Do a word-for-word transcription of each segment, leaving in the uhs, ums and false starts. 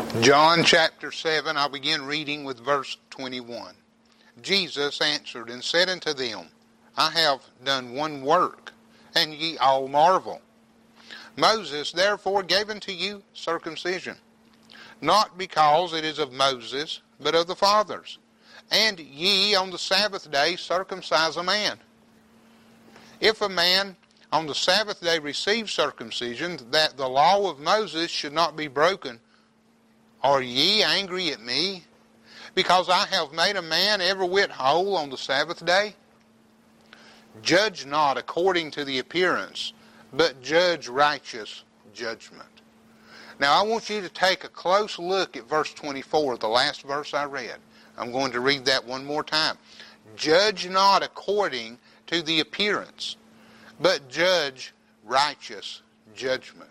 John chapter seven, I'll begin reading with verse twenty-one. Jesus answered and said unto them, I have done one work, and ye all marvel. Moses therefore gave unto you circumcision, not because it is of Moses, but of the fathers. And ye on the Sabbath day circumcise a man. If a man on the Sabbath day receives circumcision, that the law of Moses should not be broken, are ye angry at me, because I have made a man every whit whole on the Sabbath day? Judge not according to the appearance, but judge righteous judgment. Now I want you to take a close look at verse twenty-four, the last verse I read. I'm going to read that one more time. Judge not according to the appearance, but judge righteous judgment.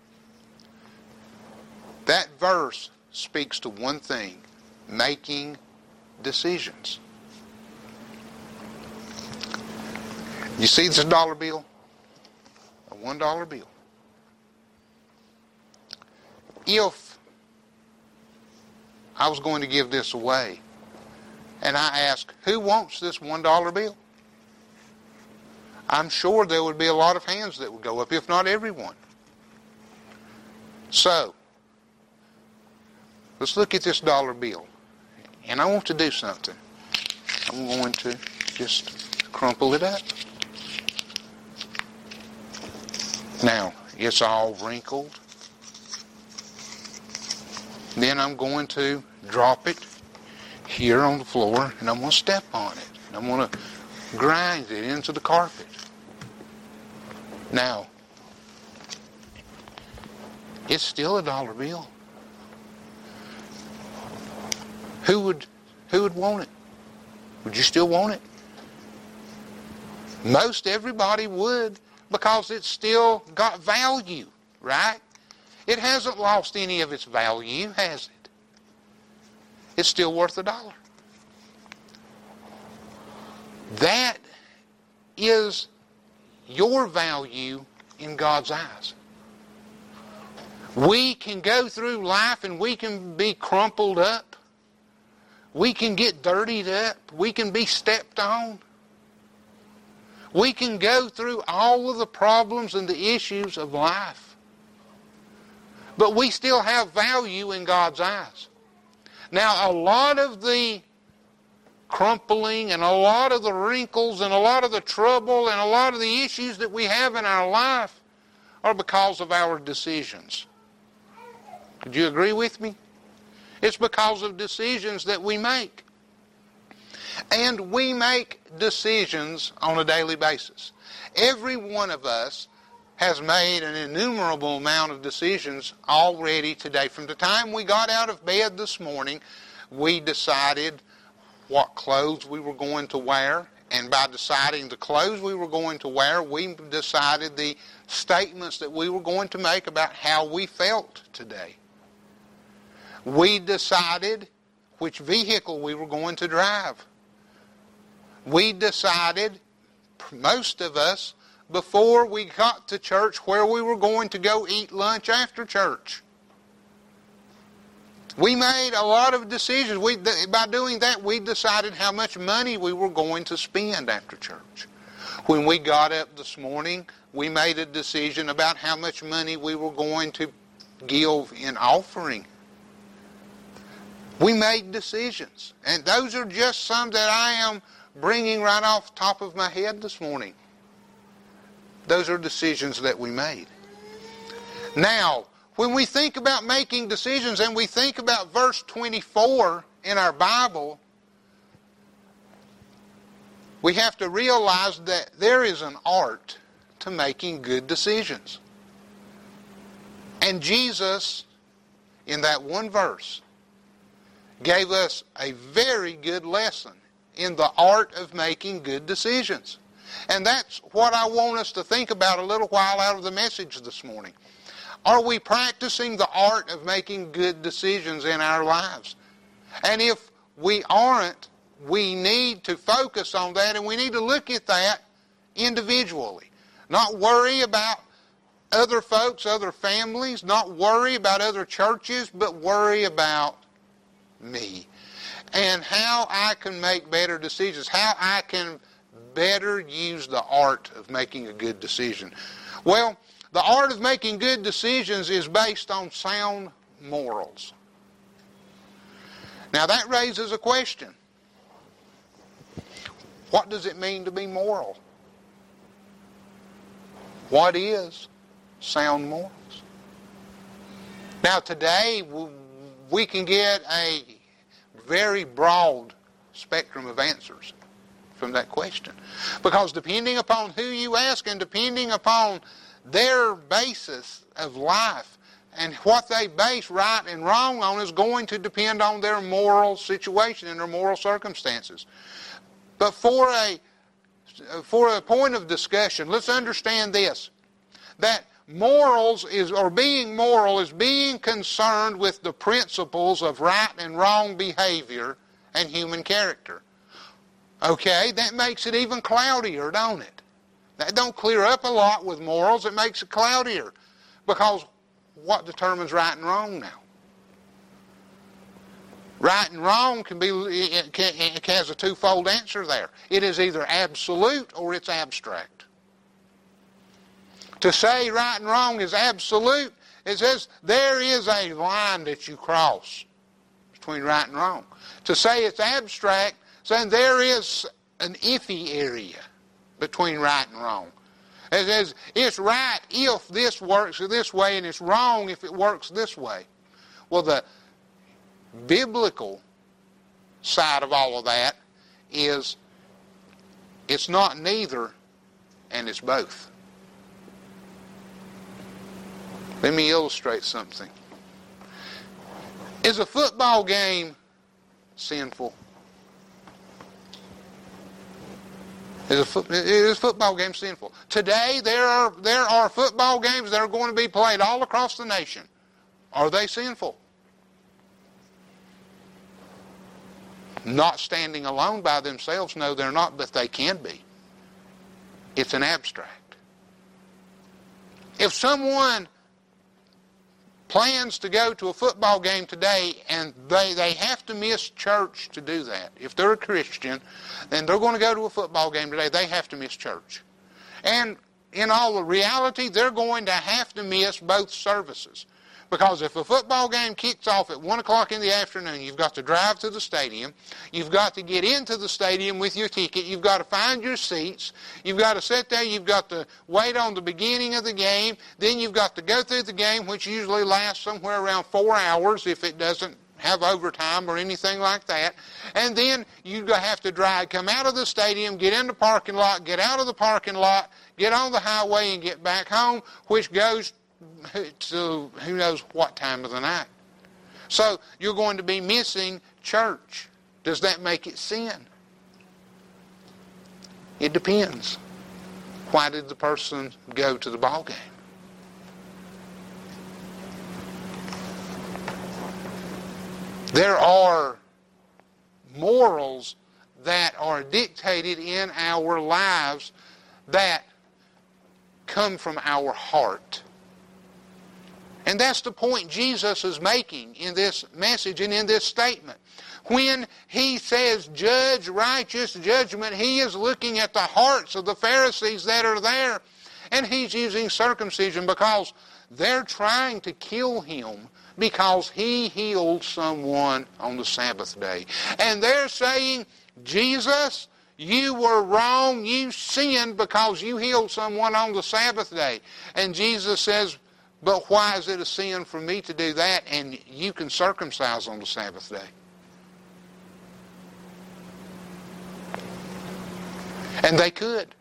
That verse speaks to one thing: making decisions. You see this dollar bill? A one dollar bill. If I was going to give this away, and I ask, who wants this one dollar bill? I'm sure there would be a lot of hands that would go up, if not everyone. So, let's look at this dollar bill. And I want to do something. I'm going to just crumple it up. Now, it's all wrinkled. Then I'm going to drop it here on the floor, and I'm going to step on it. And I'm going to grind it into the carpet. Now, it's still a dollar bill. Who would who would want it? Would you still want it? Most everybody would, because it's still got value, right? It hasn't lost any of its value, has it? It's still worth a dollar. That is your value in God's eyes. We can go through life and we can be crumpled up. We can get dirtied up. We can be stepped on. We can go through all of the problems and the issues of life. But we still have value in God's eyes. Now, a lot of the crumpling and a lot of the wrinkles and a lot of the trouble and a lot of the issues that we have in our life are because of our decisions. Would you agree with me? It's because of decisions that we make. And we make decisions on a daily basis. Every one of us has made an innumerable amount of decisions already today. From the time we got out of bed this morning, we decided what clothes we were going to wear. And by deciding the clothes we were going to wear, we decided the statements that we were going to make about how we felt today. We decided which vehicle we were going to drive. We decided, most of us, before we got to church, where we were going to go eat lunch after church. We made a lot of decisions. We, by doing that, we decided how much money we were going to spend after church. When we got up this morning, we made a decision about how much money we were going to give in offering. We made decisions. And those are just some that I am bringing right off the top of my head this morning. Those are decisions that we made. Now, when we think about making decisions and we think about verse twenty-four in our Bible, we have to realize that there is an art to making good decisions. And Jesus, in that one verse, gave us a very good lesson in the art of making good decisions. And that's what I want us to think about a little while out of the message this morning. Are we practicing the art of making good decisions in our lives? And if we aren't, we need to focus on that, and we need to look at that individually. Not worry about other folks, other families, not worry about other churches, but worry about me and how I can make better decisions, how I can better use the art of making a good decision. Well, the art of making good decisions is based on sound morals. Now that raises a question. What does it mean to be moral? What is sound morals? Now today we can get a very broad spectrum of answers from that question. Because depending upon who you ask and depending upon their basis of life and what they base right and wrong on is going to depend on their moral situation and their moral circumstances. But for a for a point of discussion, let's understand this, that morals is, or being moral is being concerned with the principles of right and wrong behavior and human character. Okay, that makes it even cloudier, don't it? That don't clear up a lot with morals, it makes it cloudier. Because what determines right and wrong now? Right and wrong can be, it, can, it has a twofold answer there. It is either absolute or it's abstract. To say right and wrong is absolute, it says there is a line that you cross between right and wrong. To say it's abstract, saying there is an iffy area between right and wrong. It says it's right if this works this way and it's wrong if it works this way. Well, the biblical side of all of that is it's not neither and it's both. Let me illustrate something. Is a football game sinful? Is a, foot, is a football game sinful? Today there are there are football games that are going to be played all across the nation. Are they sinful? Not standing alone by themselves, no, they're not, but they can be. It's an abstract. If someone plans to go to a football game today and they, they have to miss church to do that, if they're a Christian, then they're going to go to a football game today, they have to miss church. And in all the reality, they're going to have to miss both services. Because if a football game kicks off at one o'clock in the afternoon, you've got to drive to the stadium, you've got to get into the stadium with your ticket, you've got to find your seats, you've got to sit there, you've got to wait on the beginning of the game, then you've got to go through the game, which usually lasts somewhere around four hours if it doesn't have overtime or anything like that. And then you have to drive, come out of the stadium, get in the parking lot, get out of the parking lot, get on the highway and get back home, which goes to who knows what time of the night. So you're going to be missing church. Does that make it sin? It depends. Why did the person go to the ball game? There are morals that are dictated in our lives that come from our heart. And that's the point Jesus is making in this message and in this statement. When he says judge righteous judgment, he is looking at the hearts of the Pharisees that are there. And he's using circumcision because they're trying to kill him because he healed someone on the Sabbath day. And they're saying, Jesus, you were wrong, you sinned because you healed someone on the Sabbath day. And Jesus says, but why is it a sin for me to do that and you can circumcise on the Sabbath day? And they could.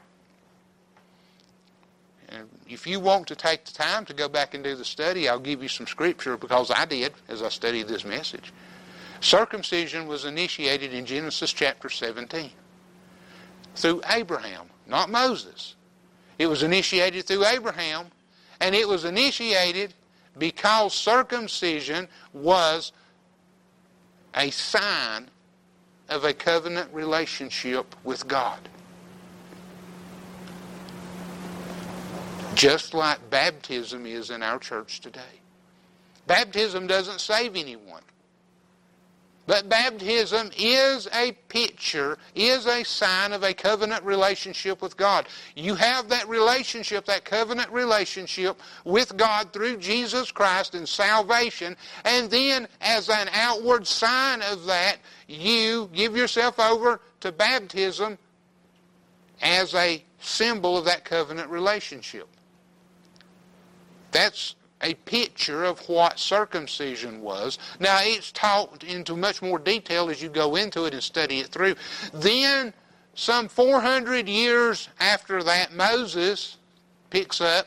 And if you want to take the time to go back and do the study, I'll give you some scripture because I did as I studied this message. Circumcision was initiated in Genesis chapter seventeen through Abraham, not Moses. It was initiated through Abraham. And it was initiated because circumcision was a sign of a covenant relationship with God. Just like baptism is in our church today. Baptism doesn't save anyone. But baptism is a picture, is a sign of a covenant relationship with God. You have that relationship, that covenant relationship with God through Jesus Christ and salvation. And then as an outward sign of that, you give yourself over to baptism as a symbol of that covenant relationship. That's a picture of what circumcision was. Now, it's taught into much more detail as you go into it and study it through. Then, some four hundred years after that, Moses picks up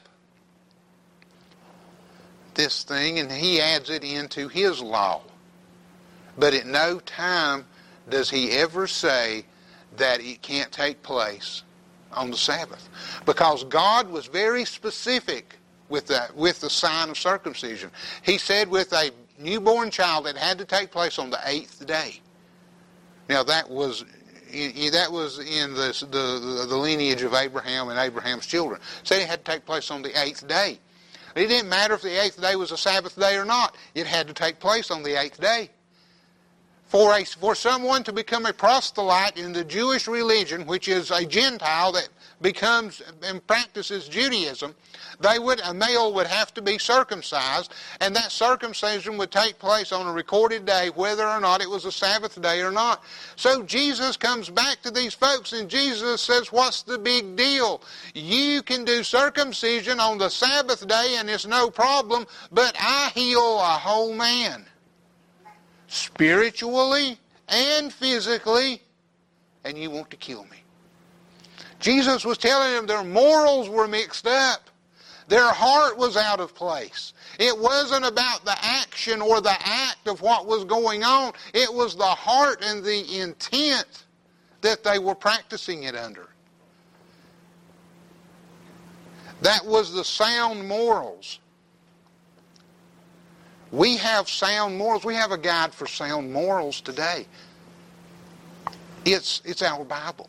this thing and he adds it into his law. But at no time does he ever say that it can't take place on the Sabbath. Because God was very specific with that, with the sign of circumcision. He said with a newborn child it had to take place on the eighth day. Now that was that was in the, the, the lineage of Abraham and Abraham's children. Said it had to take place on the eighth day. It didn't matter if the eighth day was a Sabbath day or not. It had to take place on the eighth day. For, a, for someone to become a proselyte in the Jewish religion, which is a Gentile that becomes and practices Judaism, they would a male would have to be circumcised, and that circumcision would take place on a recorded day, whether or not it was a Sabbath day or not. So Jesus comes back to these folks, and Jesus says, what's the big deal? You can do circumcision on the Sabbath day, and it's no problem, but I heal a whole man, spiritually and physically, and you want to kill me. Jesus was telling them their morals were mixed up. Their heart was out of place. It wasn't about the action or the act of what was going on. It was the heart and the intent that they were practicing it under. That was the sound morals. We have sound morals. We have a guide for sound morals today. It's, it's our Bible.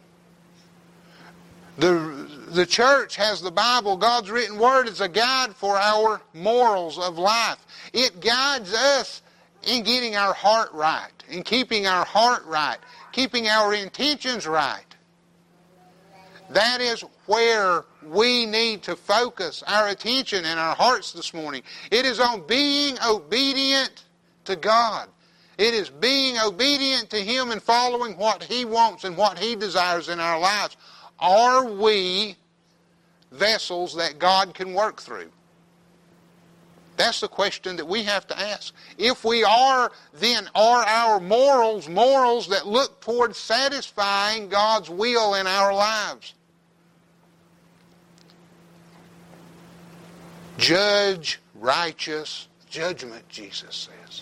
The, the church has the Bible, God's written word, as a guide for our morals of life. It guides us in getting our heart right, in keeping our heart right, keeping our intentions right. That is where we need to focus our attention and our hearts this morning. It is on being obedient to God. It is being obedient to Him and following what He wants and what He desires in our lives. Are we vessels that God can work through? That's the question that we have to ask. If we are, then are our morals morals that look towards satisfying God's will in our lives? Judge righteous judgment, Jesus says.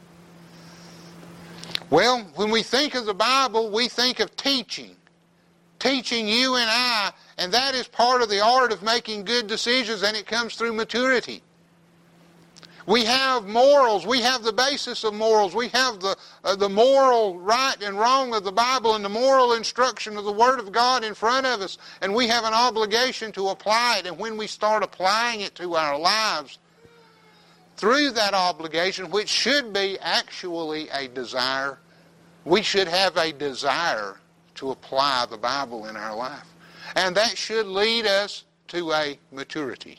Well, when we think of the Bible, we think of teaching. Teaching you and I, and that is part of the art of making good decisions, and it comes through maturity. We have morals. We have the basis of morals. We have the uh, the moral right and wrong of the Bible and the moral instruction of the Word of God in front of us, and we have an obligation to apply it. And when we start applying it to our lives, through that obligation, which should be actually a desire, we should have a desire to apply the Bible in our life. And that should lead us to a maturity.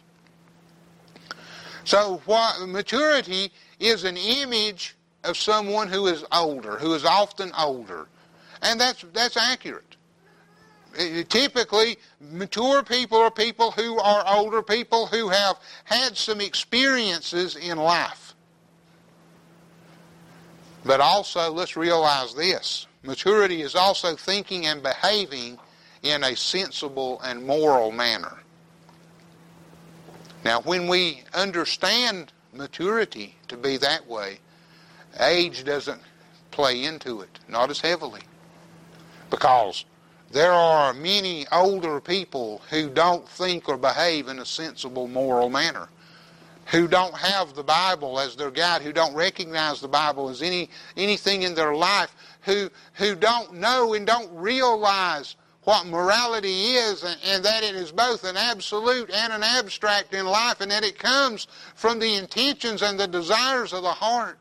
So what maturity is an image of someone who is older, who is often older. And that's that's accurate. It, typically, mature people are people who are older, people who have had some experiences in life. But also, let's realize this. Maturity is also thinking and behaving in a sensible and moral manner. Now, when we understand maturity to be that way, age doesn't play into it, not as heavily. Because there are many older people who don't think or behave in a sensible, moral manner, who don't have the Bible as their guide, who don't recognize the Bible as any anything in their life, who who don't know and don't realize what morality is, and, and that it is both an absolute and an abstract in life, and that it comes from the intentions and the desires of the heart.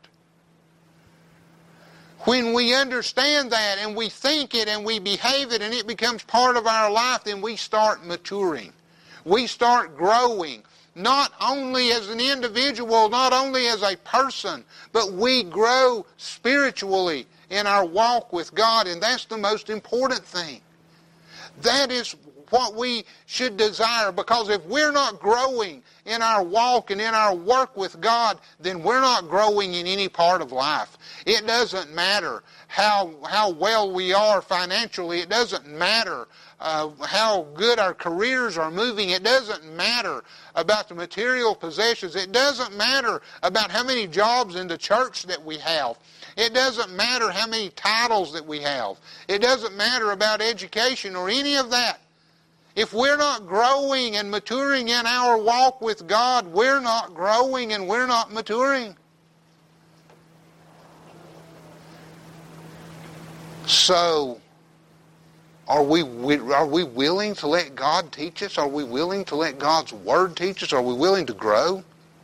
When we understand that and we think it and we behave it and it becomes part of our life, then we start maturing. We start growing, not only as an individual, not only as a person, but we grow spiritually in our walk with God, and that's the most important thing. That is what we should desire, because if we're not growing in our walk and in our work with God, then we're not growing in any part of life. It doesn't matter how how well we are financially. It doesn't matter uh, how good our careers are moving. It doesn't matter about the material possessions. It doesn't matter about how many jobs in the church that we have. It doesn't matter how many titles that we have. It doesn't matter about education or any of that. If we're not growing and maturing in our walk with God, we're not growing and we're not maturing. So, are we are we willing to let God teach us? Are we willing to let God's Word teach us? Are we willing to grow?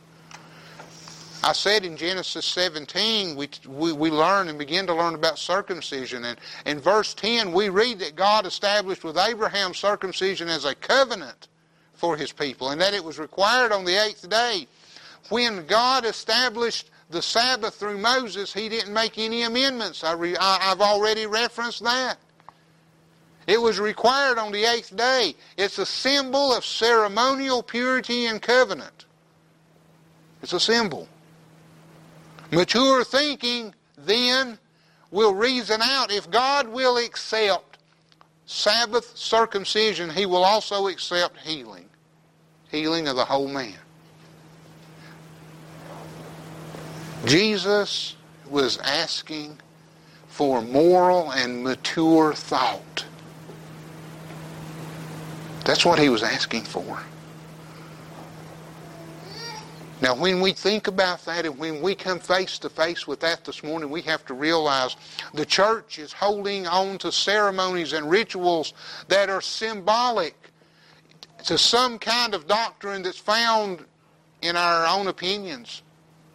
I said in Genesis seventeen, we, we, we learn and begin to learn about circumcision. And in verse ten, we read that God established with Abraham circumcision as a covenant for his people, and that it was required on the eighth day. When God established the Sabbath through Moses, he didn't make any amendments. I re, I, I've already referenced that. It was required on the eighth day. It's a symbol of ceremonial purity and covenant. It's a symbol. Mature thinking, then, will reason out if God will accept Sabbath circumcision, he will also accept healing. Healing of the whole man. Jesus was asking for moral and mature thought. That's what he was asking for. Now, when we think about that and when we come face to face with that this morning, we have to realize the church is holding on to ceremonies and rituals that are symbolic to some kind of doctrine that's found in our own opinions.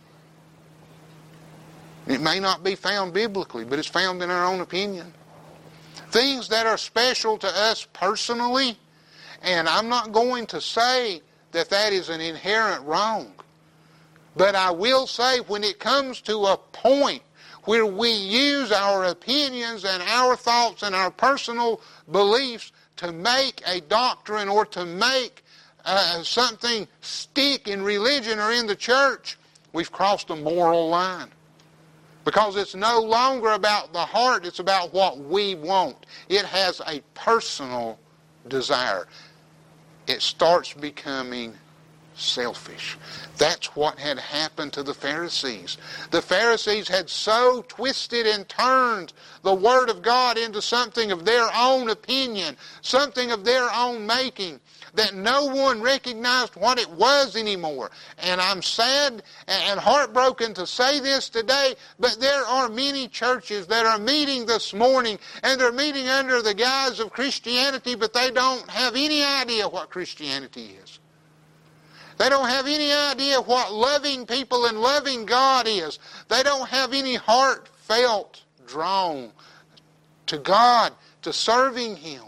It may not be found biblically, but it's found in our own opinion. Things that are special to us personally, and I'm not going to say that that is an inherent wrong. But I will say when it comes to a point where we use our opinions and our thoughts and our personal beliefs to make a doctrine or to make uh, something stick in religion or in the church, we've crossed a moral line. Because it's no longer about the heart, it's about what we want. It has a personal desire. It starts becoming selfish. That's what had happened to the Pharisees. The Pharisees had so twisted and turned the Word of God into something of their own opinion, something of their own making, that no one recognized what it was anymore. And I'm sad and heartbroken to say this today, but there are many churches that are meeting this morning, and they're meeting under the guise of Christianity, but they don't have any idea what Christianity is. They don't have any idea what loving people and loving God is. They don't have any heartfelt drawn to God, to serving Him.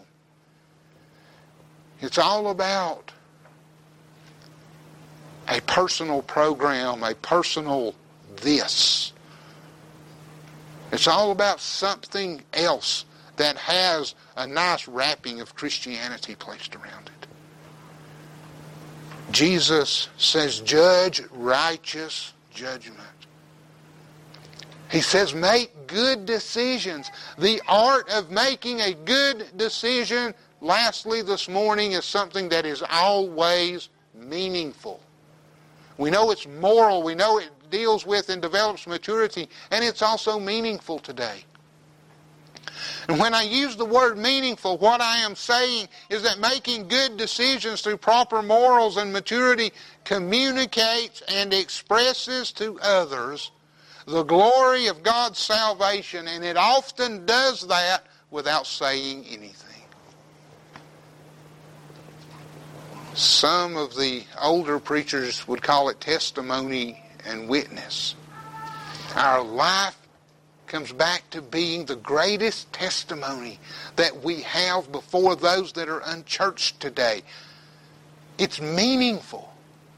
It's all about a personal program, a personal this. It's all about something else that has a nice wrapping of Christianity placed around it. Jesus says, judge righteous judgment. He says, make good decisions. The art of making a good decision, lastly this morning, is something that is always meaningful. We know it's moral. We know it deals with and develops maturity. And it's also meaningful today. And when I use the word meaningful, what I am saying is that making good decisions through proper morals and maturity communicates and expresses to others the glory of God's salvation, and it often does that without saying anything. Some of the older preachers would call it testimony and witness. Our life comes back to being the greatest testimony that we have before those that are unchurched today. It's meaningful.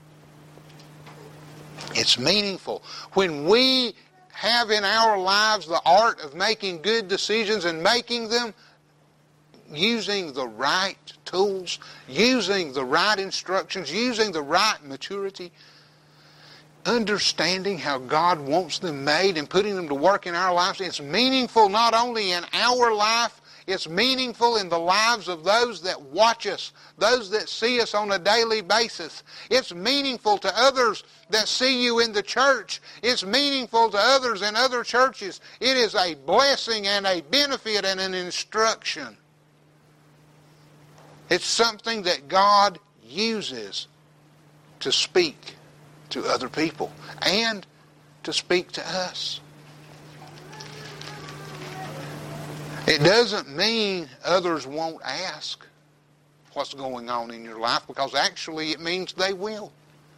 It's meaningful. When we have in our lives the art of making good decisions and making them using the right tools, using the right instructions, using the right maturity, understanding how God wants them made and putting them to work in our lives, it's meaningful not only in our life, it's meaningful in the lives of those that watch us, those that see us on a daily basis. It's meaningful to others that see you in the church. It's meaningful to others in other churches. It is a blessing and a benefit and an instruction. It's something that God uses to speak to other people and to speak to us. It doesn't mean others won't ask what's going on in your life, because actually it means they will.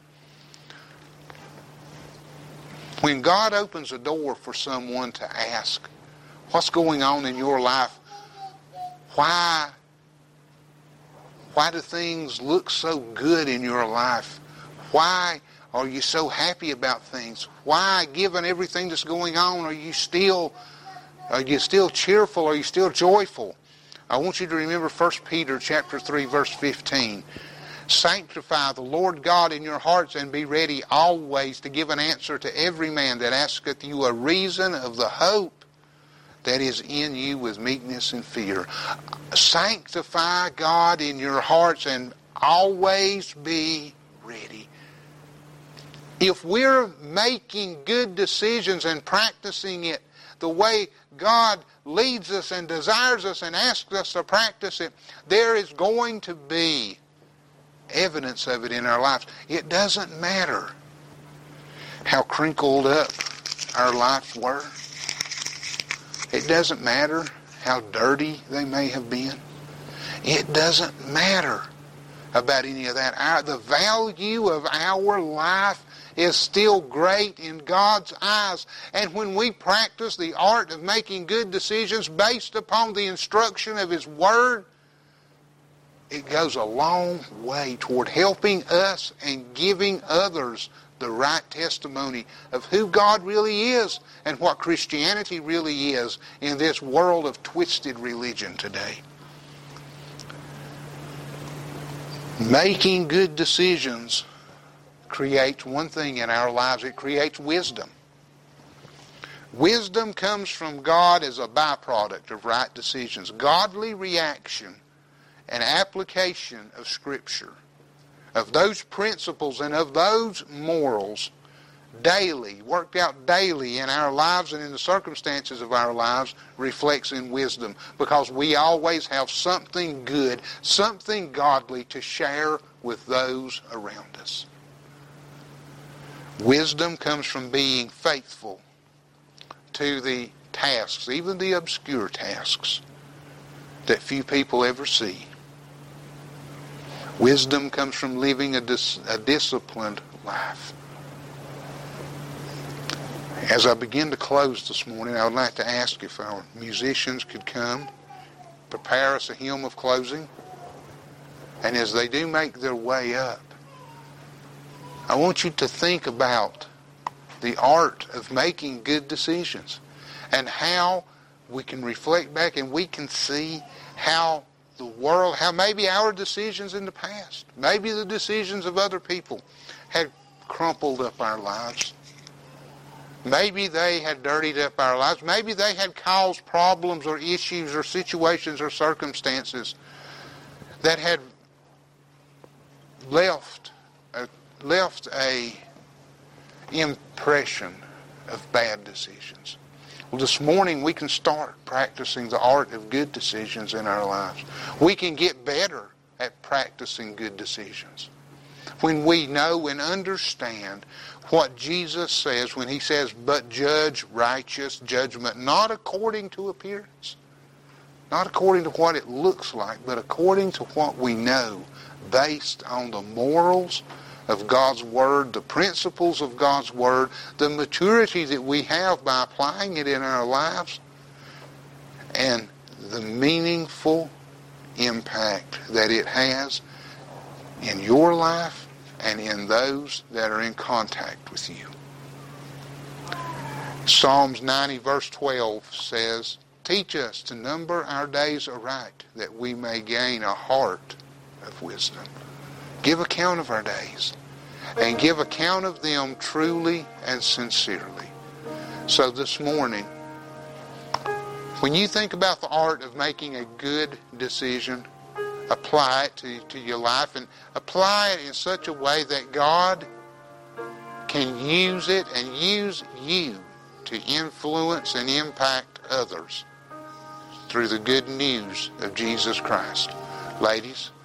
When God opens a door for someone to ask what's going on in your life, why, why do things look so good in your life? Why are you so happy about things? Why, given everything that's going on, are you still are you still cheerful? Are you still joyful? I want you to remember First Peter chapter three, verse fifteen. Sanctify the Lord God in your hearts, and be ready always to give an answer to every man that asketh you a reason of the hope that is in you with meekness and fear. Sanctify God in your hearts and always be ready. If we're making good decisions and practicing it the way God leads us and desires us and asks us to practice it, there is going to be evidence of it in our lives. It doesn't matter how crinkled up our lives were. It doesn't matter how dirty they may have been. It doesn't matter about any of that. Our, the value of our life is still great in God's eyes. And when we practice the art of making good decisions based upon the instruction of His Word, it goes a long way toward helping us and giving others the right testimony of who God really is and what Christianity really is in this world of twisted religion today. Making good decisions creates one thing in our lives. It creates wisdom. Wisdom comes from God as a byproduct of right decisions. Godly reaction and application of Scripture, of those principles and of those morals, daily, worked out daily in our lives and in the circumstances of our lives, reflects in wisdom, because we always have something good, something godly to share with those around us. Wisdom comes from being faithful to the tasks, even the obscure tasks that few people ever see. Wisdom comes from living a, dis- a disciplined life. As I begin to close this morning, I would like to ask if our musicians could come, prepare us a hymn of closing. And as they do make their way up, I want you to think about the art of making good decisions and how we can reflect back and we can see how the world, how maybe our decisions in the past, maybe the decisions of other people had crumpled up our lives. Maybe they had dirtied up our lives. Maybe they had caused problems or issues or situations or circumstances that had left a, left a impression of bad decisions. Well, this morning we can start practicing the art of good decisions in our lives. We can get better at practicing good decisions when we know and understand what Jesus says when He says, but judge righteous judgment, not according to appearance, Not according to what it looks like, but according to what we know, based on the morals of God's Word, the principles of God's Word, the maturity that we have by applying it in our lives, and the meaningful impact that it has in your life and in those that are in contact with you. Psalms ninety verse twelve says, "Teach us to number our days aright, that we may gain a heart of wisdom." Give account of our days, and give account of them truly and sincerely. So this morning, when you think about the art of making a good decision, apply it to, to your life, and apply it in such a way that God can use it and use you to influence and impact others through the good news of Jesus Christ. Ladies,